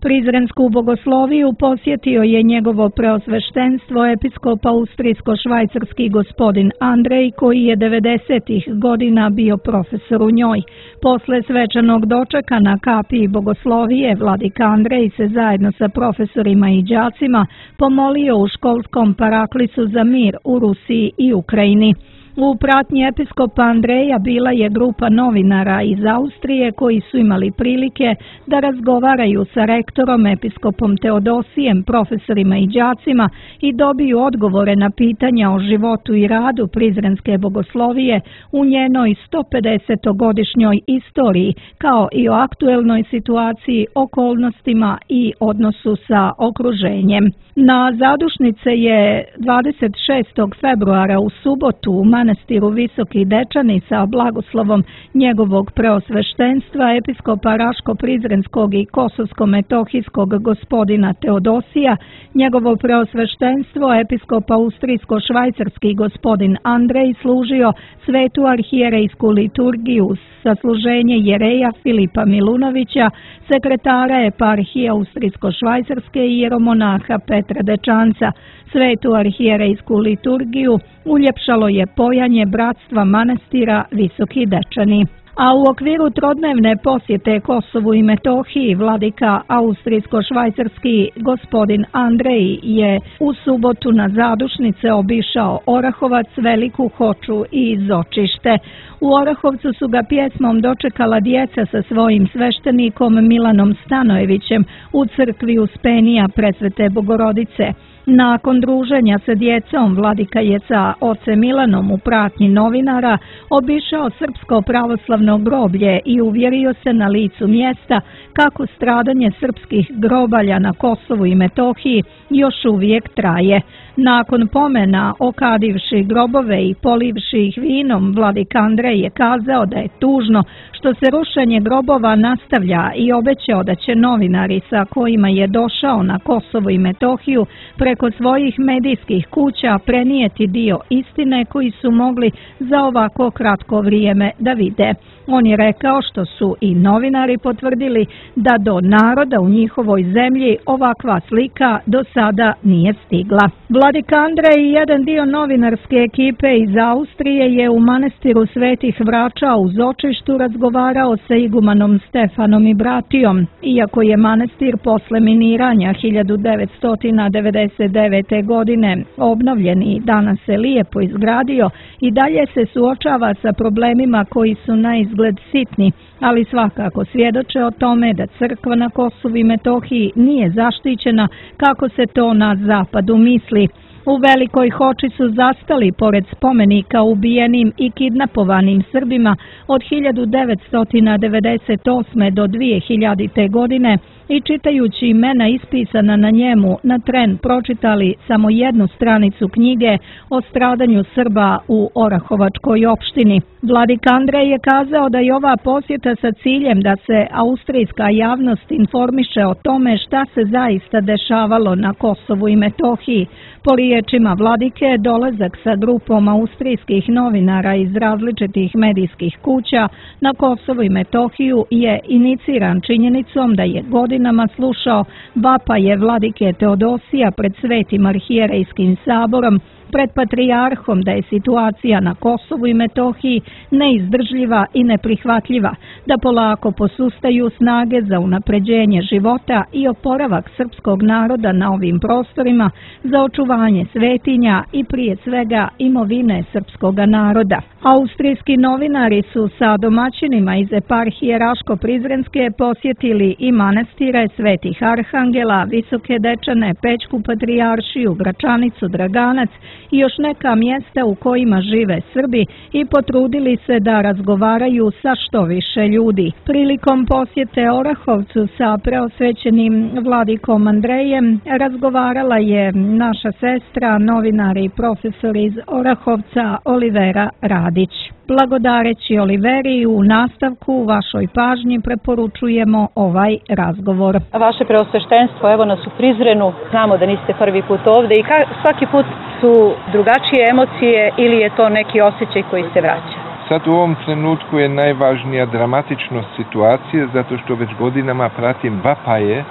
Prizrensku bogosloviju posjetio je njegovo preosveštenstvo episkop austrijsko-švajcarski gospodin Andrej, koji je 90-ih godina bio profesor u njoj. Posle svečanog dočeka na kapiji bogoslovije, vladika Andrej se zajedno sa profesorima i đacima pomolio u školskom paraklisu za mir u Rusiji i Ukrajini. U pratnji episkopa Andreja bila je grupa novinara iz Austrije koji su imali prilike da razgovaraju sa rektorom episkopom Teodosijem, profesorima i đacima i dobiju odgovore na pitanja o životu i radu Prizrenske bogoslovije u njenoj 150-godišnjoj istoriji, kao i o aktuelnoj situaciji, okolnostima i odnosu sa okruženjem. Na zadušnice je 26. februara u subotu u manastiru Visoki Dečani sa blagoslovom njegovog preosveštenstva episkopa Raško-Prizrenskog i Kosovsko-Metohijskog gospodina Teodosija, njegovo preosveštenstvo episkopa Austrijsko-Švajcarski gospodin Andrej služio svetu arhijerejsku liturgiju sa služenje jereja Filipa Milunovića, sekretara eparhije Austrijsko-Švajcarske i jeromonaha Petra Dečanca. Svetu arhijerejsku liturgiju uljepšalo je pojanje bratstva manastira Visoki Dečani. A u okviru trodnevne posjete Kosovu i Metohiji vladika austrijsko-švajcarski gospodin Andrej je u subotu na zadušnice obišao Orahovac, Veliku Hoču i Zočište. U Orahovcu su ga pjesmom dočekala djeca sa svojim sveštenikom Milanom Stanojevićem u crkvi Uspenija Presvete Bogorodice. Nakon druženja sa djecom, vladika je sa ocem Milanom u pratnji novinara obišao srpsko pravoslavno groblje i uvjerio se na licu mjesta kako stradanje srpskih grobalja na Kosovu i Metohiji još uvijek traje. Nakon pomena okadivši grobove i polivši ih vinom, vladika Andrej je kazao da je tužno što se rušenje grobova nastavlja i obećao da će novinari sa kojima je došao na Kosovo i Metohiju preko svojih medijskih kuća prenijeti dio istine koji su mogli za ovako kratko vrijeme da vide. On je rekao što su i novinari potvrdili da do naroda u njihovoj zemlji ovakva slika do sada nije stigla. Vladika Andrej i jedan dio novinarske ekipe iz Austrije je u manastiru Svetih Vrača u Zočištu razgovarao sa igumanom Stefanom i bratijom. Iako je manastir posle miniranja 1999. godine obnovljen i danas se lijepo izgradio, i dalje se suočava sa problemima koji su na izgled sitni, ali svakako svjedoče o tome da crkva na Kosovu i Metohiji nije zaštićena kako se to na zapadu misli. U Velikoj Hoči su zastali pored spomenika ubijenim i kidnapovanim Srbima od 1998. do 2000. godine i čitajući imena ispisana na njemu na tren pročitali samo jednu stranicu knjige o stradanju Srba u Orahovačkoj opštini. Vladika Andrej je kazao da je ova posjeta sa ciljem da se austrijska javnost informiše o tome šta se zaista dešavalo na Kosovu i Metohiji. Po riječima vladike, dolazak sa grupom austrijskih novinara iz različitih medijskih kuća na Kosovo i Metohiju je iniciran činjenicom da je godinama slušao vapaje vladike Teodosija pred Svetim arhijerejskim saborom, pred patrijarhom da je situacija na Kosovu i Metohiji neizdržljiva i neprihvatljiva, da polako posustaju snage za unapređenje života i oporavak srpskog naroda na ovim prostorima, za očuvanje svetinja i prije svega imovine srpskoga naroda. Austrijski novinari su sa domaćinima iz eparhije Raško-Prizrenske posjetili i manastire Svetih Arhangela, Visoke Dečane, Pećku patrijaršiju, Gračanicu, Draganac i još neka mjesta u kojima žive Srbi i potrudili se da razgovaraju sa što više ljudi. Prilikom posjete Orahovcu sa preosvećenim vladikom Andrejem razgovarala je naša sestra, novinar i profesor iz Orahovca Olivera Radić. Blagodareći Oliveri, u nastavku vašoj pažnji preporučujemo ovaj razgovor. Vaše preosveštenstvo, evo nas u Prizrenu, znamo da niste prvi put ovdje i svaki put su drugačije emocije ili je to neki osjećaj koji se vraća? Sad u ovom trenutku je najvažnija dramatičnost situacije zato što već godinama pratim vapaje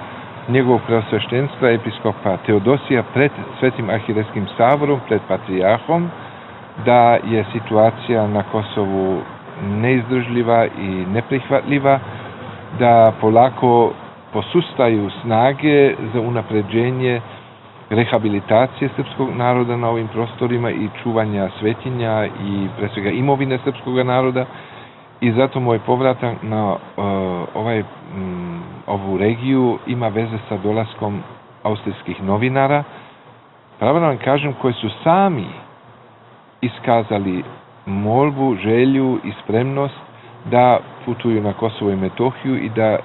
njegovog preosveštenstva episkopa Teodosija pred Svetim arhijerejskim saborom, pred patrijarhom, da je situacija na Kosovu neizdržljiva i neprihvatljiva, da polako posustaju snage za unapređenje rehabilitacije srpskog naroda na ovim prostorima i čuvanja svetinja i pre svega imovine srpskog naroda. I zato moj povratak na ovu regiju ima veze sa dolaskom austrijskih novinara. Pravo da vam kažem, koji su sami iskazali molbu, želju i spremnost da putuju na Kosovo i Metohiju i da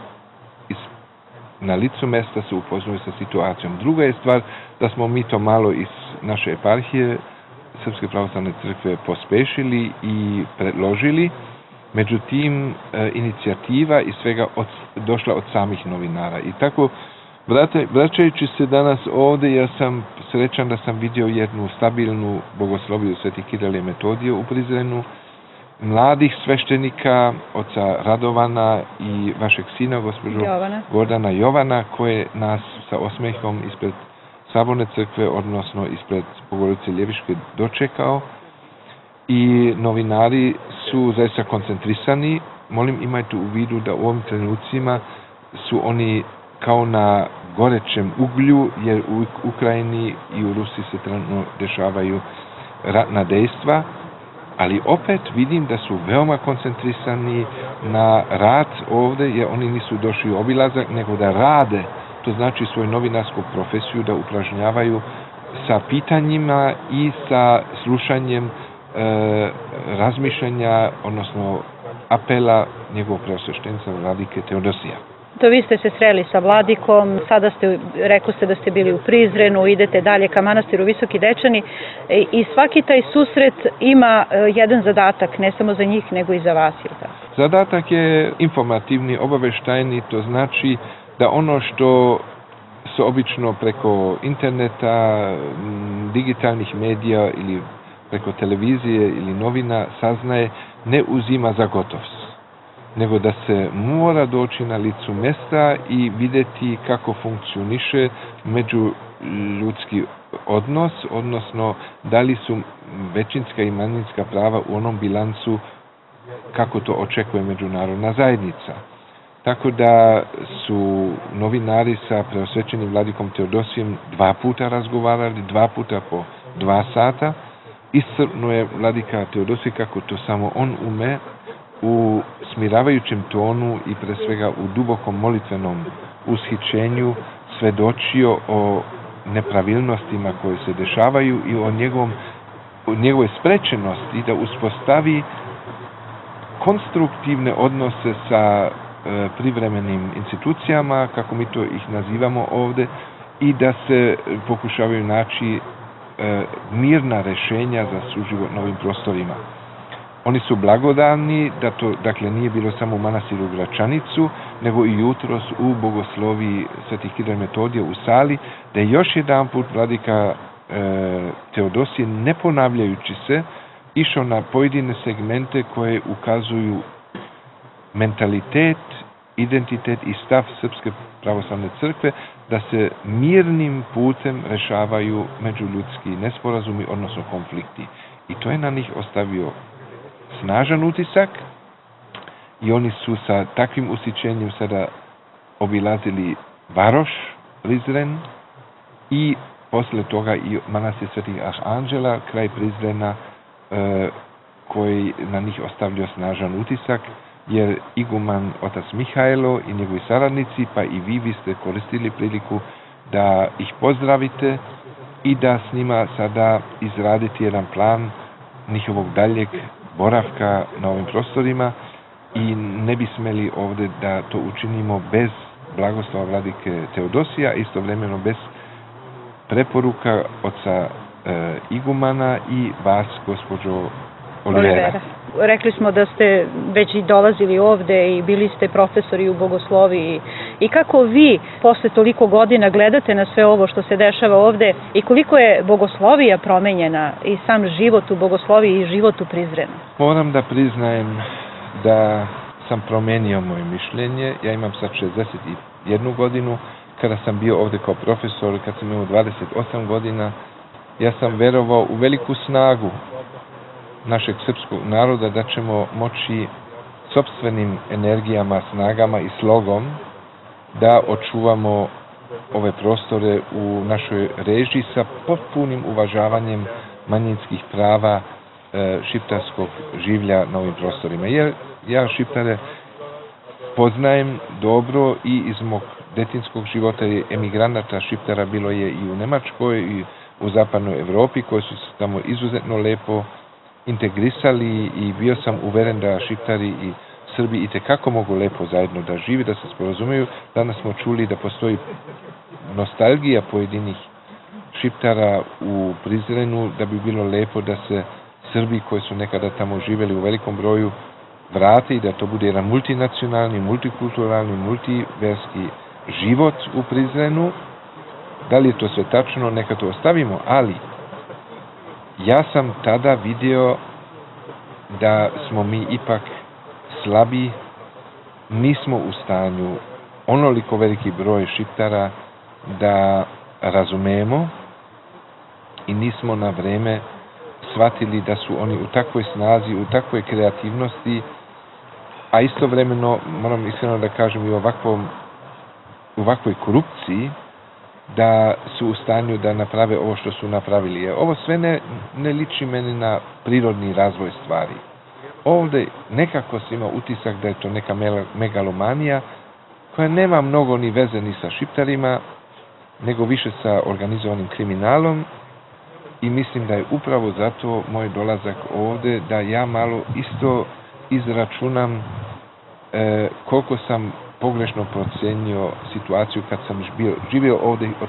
na licu mesta se upoznaju sa situacijom. Druga je stvar da smo mi to malo iz naše eparhije Srpske pravoslavne crkve pospešili i predložili. Međutim, inicijativa i svega došla od samih novinara. I tako, vraćajući se danas ovde, ja sam srećan da sam vidio jednu stabilnu bogosloviju Svetih Kirila i Metodija u Prizrenu, mladih sveštenika, oca Radovana i vašeg sina, gospođo Gordana Jovana, koje nas sa osmehom ispred Saborne crkve, odnosno ispred Bogorodice Ljeviške dočekao. I novinari su zaista koncentrisani. Molim, imajte u vidu da u ovim trenucima su oni kao na gorećem uglju, jer u Ukrajini i u Rusiji se trenutno dešavaju ratna dejstva, ali opet vidim da su veoma koncentrisani na rad ovde, jer oni nisu došli u obilazak, nego da rade, to znači svoju novinarsku profesiju, da upražnjavaju sa pitanjima i sa slušanjem razmišljanja, odnosno apela njegovog preosveštenstva vladike Teodosija. To vi ste se sreli sa vladikom, sada rekli ste da ste bili u Prizrenu, idete dalje ka manastiru Visoki Dečani i svaki taj susret ima jedan zadatak, ne samo za njih, nego i za vas. Zadatak je informativni, obaveštajni, to znači da ono što se obično preko interneta, digitalnih medija ili preko televizije ili novina saznaje, ne uzima za gotovost, nego da se mora doći na licu mesta i vidjeti kako funkcioniše međuljudski odnos, odnosno da li su većinska i manjinska prava u onom bilancu kako to očekuje međunarodna zajednica. Tako da su novinari sa preosvećenim vladikom Teodosijem 2 puta razgovarali, 2 puta po 2 sata. Iscrpno je vladika Teodosij, kako to samo on ume, u smiravajućem tonu i pre svega u dubokom molitvenom ushićenju svedočio o nepravilnostima koje se dešavaju i o njegovoj sprečenosti da uspostavi konstruktivne odnose sa privremenim institucijama, kako mi to ih nazivamo ovde, i da se pokušavaju naći mirna rešenja za suživot na ovim prostorima. Oni su blagodani da to, dakle, nije bilo samo u manastiru Gračanicu, nego i jutros u bogosloviji Svetih Kirila i Metodija u sali, da je još jedan put vladika Teodosije, ne ponavljajući se, išao na pojedine segmente koje ukazuju mentalitet, identitet i stav Srpske pravoslavne crkve, da se mirnim putem rešavaju međuljudski nesporazumi, odnosno konflikti. I to je na njih ostavio snažan utisak i oni su sa takvim ushićenjem sada obilazili Varoš, Prizren i posle toga i manastir Svetih Arhanđela, kraj Prizrena, koji na njih ostavljao snažan utisak, jer iguman otac Mihajlo i njegovi saradnici, pa i vi ste koristili priliku da ih pozdravite i da s njima sada izraditi jedan plan njihovog daljeg boravka na ovim prostorima i ne bi smeli ovde da to učinimo bez blagoslova vladike Teodosija, istovremeno bez preporuka oca igumana i vas, gospođo Olivera. Rekli smo da ste već i dolazili ovde i bili ste profesori u bogosloviji. I kako vi posle toliko godina gledate na sve ovo što se dešava ovde i koliko je bogoslovija promenjena i sam život u bogosloviji i život u Prizrenu? Moram da priznajem da sam promenio moje mišljenje. Ja imam sad 61 godinu. kada sam bio ovdje kao profesor, kad sam imao 28 godina, ja sam verovao u veliku snagu našeg srpskog naroda da ćemo moći sopstvenim energijama, snagama i slogom da očuvamo ove prostore u našoj režiji sa potpunim uvažavanjem manjinskih prava šiptarskog življa na ovim prostorima. Jer ja šiptare poznajem dobro i iz mog detinskog života i emigranata šiptara bilo je i u Nemačkoj i u zapadnoj Evropi koji su se tamo izuzetno lepo integrisali i bio sam uveren da šiptari i Srbi itekako mogu lepo zajedno da živi, da se sporazumiju. Danas smo čuli da postoji nostalgija pojedinih šiptara u Prizrenu, da bi bilo lepo da se Srbi koji su nekada tamo živjeli u velikom broju vrate i da to bude jedan multinacionalni, multikulturalni, multiverski život u Prizrenu. Da li je to sve tačno, neka to ostavimo, ali ja sam tada vidio da smo mi ipak slabi, nismo u stanju onoliko veliki broj šiptara da razumemo i nismo na vreme shvatili da su oni u takvoj snazi, u takvoj kreativnosti, a istovremeno, moram iskreno da kažem, i u ovakvoj korupciji, da su u stanju da naprave ovo što su napravili. Ovo sve ne liči meni na prirodni razvoj stvari. Ovdje nekako se ima utisak da je to neka megalomanija koja nema mnogo ni veze ni sa šiptarima, nego više sa organizovanim kriminalom i mislim da je upravo zato moj dolazak ovdje da ja malo isto izračunam koliko sam pogrešno procenio situaciju kad sam živio ovdje od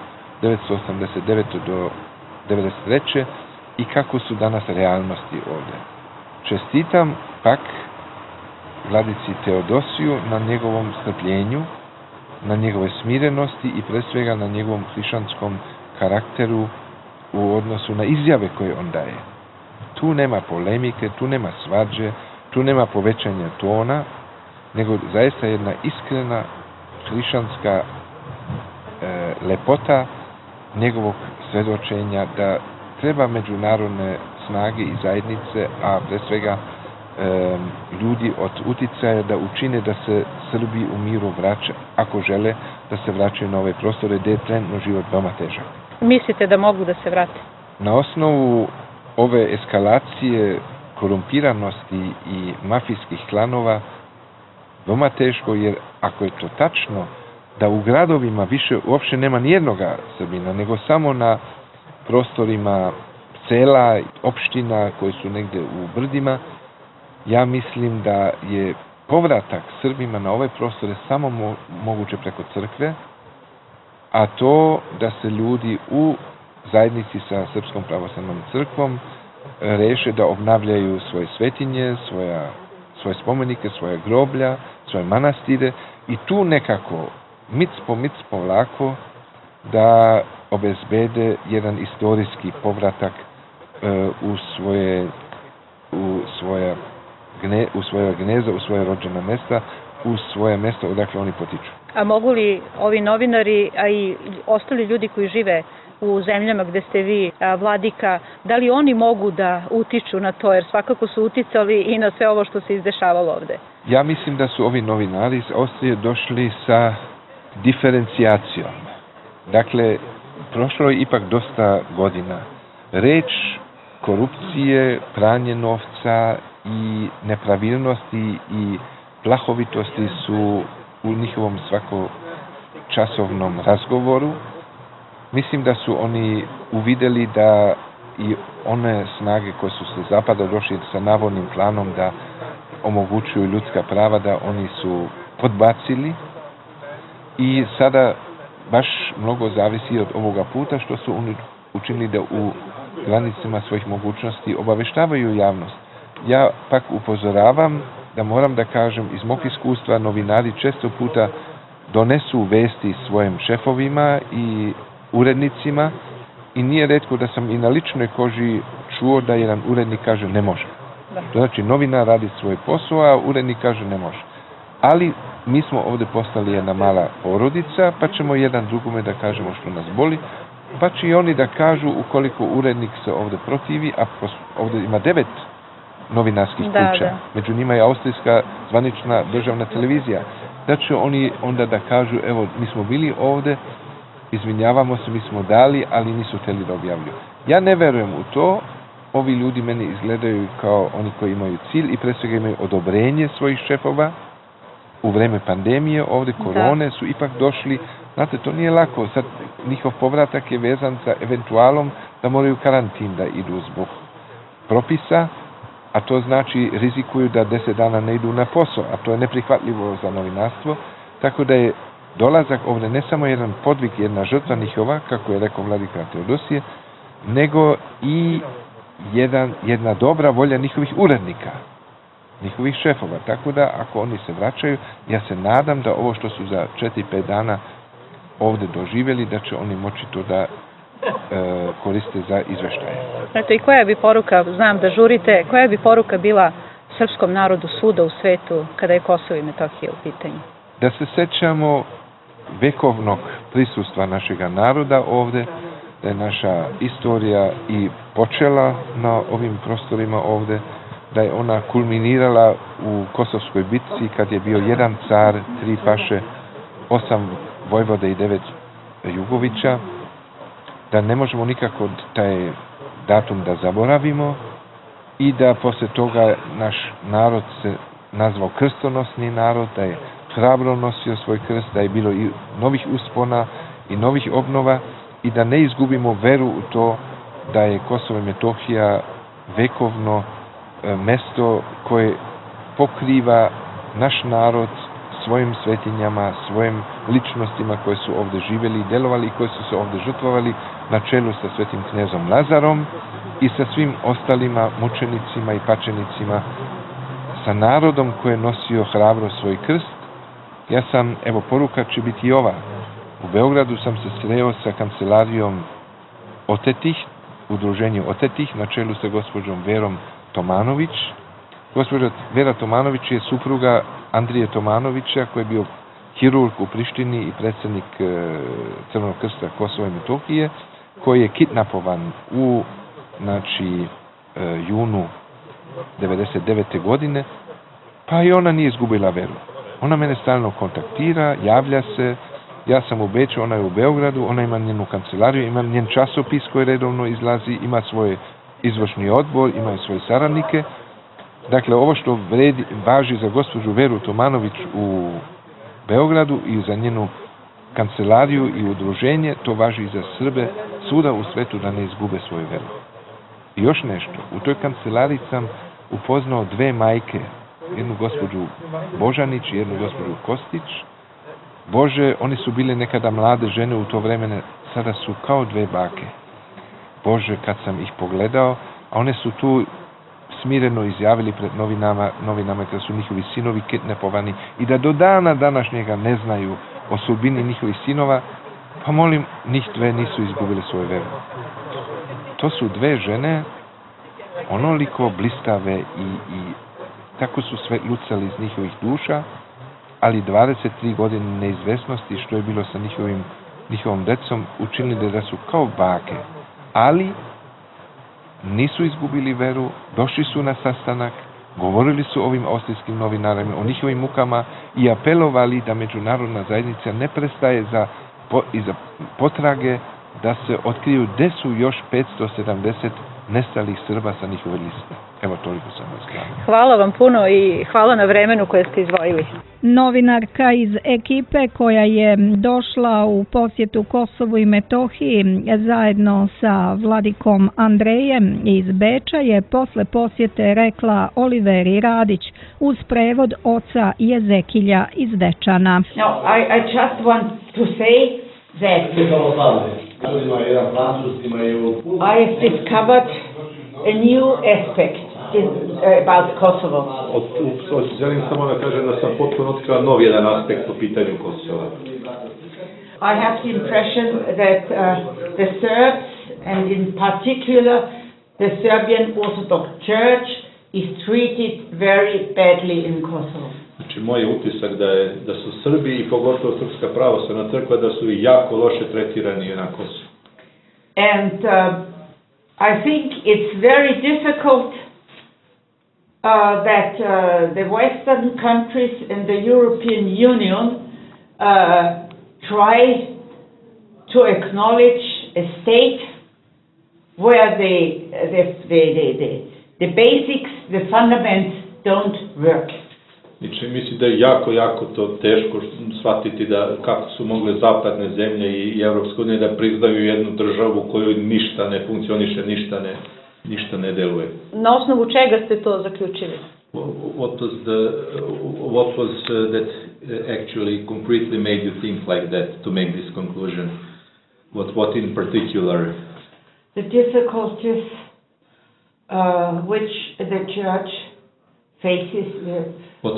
1989. do 1993. i kako su danas realnosti ovdje. Čestitam pak vladici Teodosiju na njegovom strpljenju, na njegove smirenosti i pre svega na njegovom hrišćanskom karakteru u odnosu na izjave koje on daje. Tu nema polemike, tu nema svađe, tu nema povećanja tona, nego zaista jedna iskrena hrišćanska lepota njegovog svedočenja da treba međunarodne snage i zajednice, a pre svega ljudi od uticaja da učine da se Srbi u miru vraća, ako žele da se vraćaju na ove prostore gdje je trenutno život veoma težak. Mislite da mogu da se vrate? Na osnovu ove eskalacije korumpiranosti i mafijskih klanova veoma teško, jer ako je to tačno da u gradovima više uopšte nema nijednoga Srbina, nego samo na prostorima sela, opština koji su negdje u brdima, ja mislim da je povratak Srbima na ove prostore samo moguće preko crkve, a to da se ljudi u zajednici sa Srpskom pravoslavnom crkvom reše da obnavljaju svoje svetinje, svoje spomenike, svoje groblja, svoje manastire i tu nekako mic po lako da obezbede jedan istorijski povratak u svoje gnezda, u svoje rođena mesta, u svoje mjesto odakle oni potiču. A mogu li ovi novinari, a i ostali ljudi koji žive u zemljama gdje ste vi vladika, da li oni mogu da utiču na to, jer svakako su uticali i na sve ovo što se izdešavalo ovdje? Ja mislim da su ovi novinari iz Austrije došli sa diferencijacijom. Dakle, prošlo je ipak dosta godina. Reč korupcije, pranje novca i nepravilnosti i plahovitosti su u njihovom svakočasovnom razgovoru. Mislim da su oni uvidjeli da i one snage koje su se zapada došli sa navodnim planom da omogućuju ljudska prava, da oni su podbacili i sada baš mnogo zavisi od ovoga puta što su oni učinili da u granicama svojih mogućnosti obaveštavaju javnost. Ja pak upozoravam da moram da kažem iz mog iskustva, novinari često puta donesu vesti svojim šefovima i urednicima i nije retko da sam i na ličnoj koži čuo da jedan urednik kaže ne može. To znači novinar radi svoj posao, a urednik kaže ne može. Ali mi smo ovdje postali jedna mala porodica, pa ćemo jedan drugome da kažemo što nas boli, pa će i oni da kažu ukoliko urednik se ovdje protivi, a ovdje ima 9 novinarskih kuća, među njima je austrijska zvanična državna televizija, da će oni onda da kažu, evo, mi smo bili ovdje, izvinjavamo se, mi smo dali, ali nisu htjeli da objavljuju. Ja ne verujem u to, ovi ljudi meni izgledaju kao oni koji imaju cilj i pre svega imaju odobrenje svojih šefova. U vreme pandemije, ovdje korone su ipak došli, znate, to nije lako, sad njihov povratak je vezan sa eventualom da moraju karantin da idu zbog propisa, a to znači rizikuju da 10 dana ne idu na posao, a to je neprihvatljivo za novinarstvo, tako da je dolazak ovdje ne samo jedan podvig, jedna žrtva njihova, kako je rekao vladika Teodosije, nego i jedna dobra volja njihovih urednika, njihovih šefova. Tako da, ako oni se vraćaju, ja se nadam da ovo što su za 4-5 dana ovdje doživjeli, da će oni moći to da koriste za izveštaje. Eto, i koja bi poruka, znam da žurite, koja bi poruka bila srpskom narodu svuda u svetu kada je Kosovo i Metohija u pitanju? Da se sećamo vekovnog prisustva našega naroda ovdje, da je naša istorija i počela na ovim prostorima ovdje, da je ona kulminirala u Kosovskoj bitci kad je bio 1 car, 3 paše, 8 vojvode i 9 jugovića, da ne možemo nikako taj datum da zaboravimo i da poslije toga naš narod se nazvao krstonosni narod, da je hrabro nosio svoj krst, da je bilo i novih uspona i novih obnova i da ne izgubimo veru u to da je Kosovo i Metohija vekovno mesto koje pokriva naš narod svojim svetinjama, svojim ličnostima koje su ovdje živjeli i delovali i koje su se ovdje žrtvovali na čelu sa svetim knezom Lazarom i sa svim ostalima mučenicima i pačenicima, sa narodom koji je nosio hrabro svoj krst. Ja sam, evo, poruka će biti i ova. U Beogradu sam se sreo sa kancelarijom Otetih, udruženju Otetih, na čelu sa gospođom Verom Tomanović. Gospođa Vera Tomanović je supruga Andrije Tomanovića, koji je bio hirurg u Prištini i predsjednik Crvenog krsta Kosova i Metohije, koji je kidnapovan u junu 1999. godine, pa i ona nije izgubila veru. Ona mene stalno kontaktira, javlja se, ja sam u Beču, ona je u Beogradu, ona ima njenu kancelariju, ima njen časopis koji redovno izlazi, ima svoj izvršni odbor, ima svoje saradnike. Dakle, ovo što važi za gospođu Veru Tomanović u Beogradu i za njenu kancelariju i udruženje, to važi i za Srbe svuda u svetu da ne izgube svoju veru. I još nešto, u toj kancelariji sam upoznao 2 majke, jednu gospođu Božanić i jednu gospođu Kostić. Bože, oni su bile nekada mlade žene u to vremene, sada su kao 2 bake. Bože, kad sam ih pogledao, a one su tu smireno izjavili pred novinama kada su njihovi sinovi kidnapovani i da do dana današnjega ne znaju o sudbini njihovih sinova, pa molim, njih 2 nisu izgubile svoju veru. To su 2 žene onoliko blistave i tako su sve lucali iz njihovih duša, ali 23 godine neizvesnosti što je bilo sa njihovom decom učinili da su kao bake, ali nisu izgubili veru, došli su na sastanak, govorili su ovim austrijskim novinarima o njihovim mukama i apelovali da međunarodna zajednica ne prestaje iza potrage da se otkriju gde su još 570 nestalih Srba sa njihove liste. Evo, toliko sam izgledao. Hvala vam puno i hvala na vremenu koje ste izdvojili. Novinarka iz ekipe koja je došla u posjetu Kosovu i Metohiji zajedno sa vladikom Andrejem iz Beča je posle posjete rekla Oliveri Radić uz prevod oca Jezekilja iz Dečana. Now, I just want to say that I have discovered a new aspect about Kosovo. Želim samo da kažem da sam potpuno otkrila nov jedan aspekt po pitanju Kosova. I have the impression that the Serbs, and in particular the Serbian Orthodox Church, is treated very badly in Kosovo. Znači, moj utisak da su Srbi i pogotovo Srpska pravoslavna crkva da su jako loše tretirani na Kosovu. And I think it's very difficult that the Western countries and the European Union try to acknowledge a state where the basics, the fundamentals don't work. Znači, mislim da je jako to teško shvatiti da kako su mogle zapadne zemlje i Evropska unija da priznaju jednu državu u kojoj ništa ne funkcioniše, ništa ne deluje. Na osnovu čega ste to zaključili? What was that actually concretely made you think like that to make this conclusion? What in particular? The difficulties which the church faces with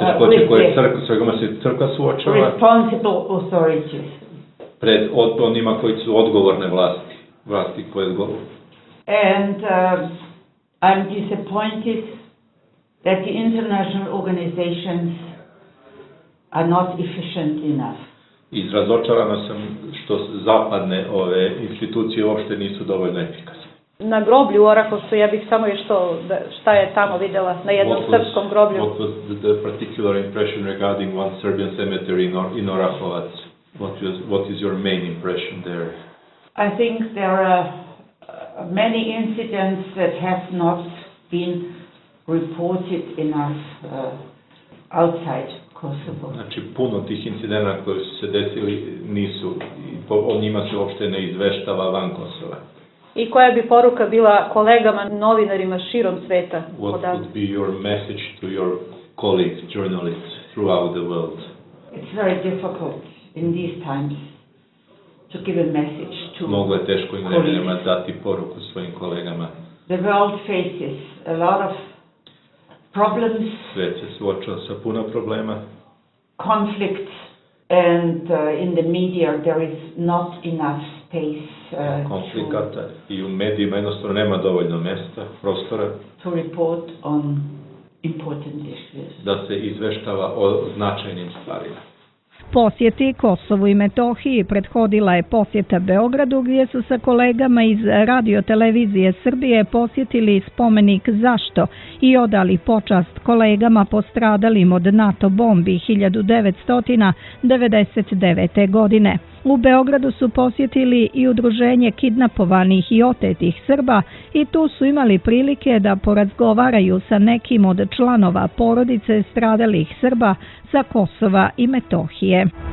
crkva suočava responsible authorities. Pred onima koji su odgovorne vlasti koje govore. And I'm disappointed that the international organizations are not efficient enough. I razočarana sam što zapadne ove institucije uopšte nisu dovoljno efikasne. Na groblju u Orahovcu, ja bih samo još šta je tamo videla na jednom srpskom groblju. What was the particular impression regarding one Serbian cemetery in Orahovac? What is your main impression there? I think there are many incidents that have not been reported enough outside Kosovo. Znači, puno tih incidenata koji su se desili o njima se uopšte ne izveštava van Kosova. I koja bi poruka bila kolegama, novinarima širom sveta? What would be your message to your colleagues, journalists throughout the world? It's very difficult in these times to give a message to Mnogo je teško im vremenima dati poruku svojim kolegama. The world faces a lot of problems. Svet se suočava sa puno problema. Conflicts, and in the media there is not enough space konflikata i u medijima jednostavno nema dovoljno mjesta, prostora to report on important issues. Da se izveštava o značajnim stvarima. Posjeti Kosovu i Metohiji prethodila je posjeta Beogradu gdje su sa kolegama iz Radio-televizije Srbije posjetili spomenik Zašto i odali počast kolegama postradalim od NATO bombi 1999. godine. U Beogradu su posjetili i udruženje kidnapovanih i otetih Srba i tu su imali prilike da porazgovaraju sa nekim od članova porodice stradalih Srba sa Kosova i Metohije.